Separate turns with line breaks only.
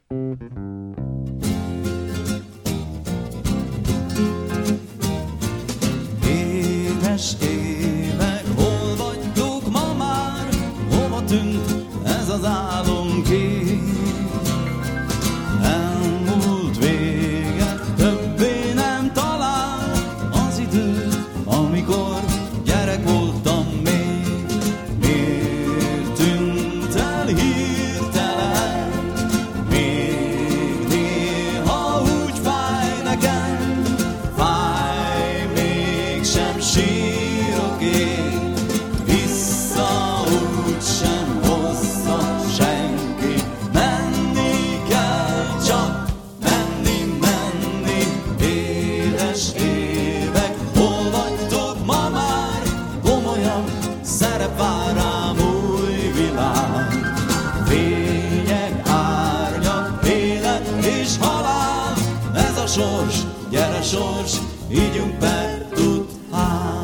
Édes évek, hol vagytok ma már? Hova tűnt ez az álomkép? Elmúlt vége, többé nem talál az idő, amikor gyerek voltam még. Miért tűnt el hirtelen? Még néha úgy fáj nekem, fáj, mégsem sírok én. Vissza úgysem hozza senki, menni kell csak, menni, menni. Édes évek, hol vagytok ma már? Komolyan szerep vár rám új világ. Fények, árnyak, élet és halál, ez a sors, gyere sors, ígyunk be,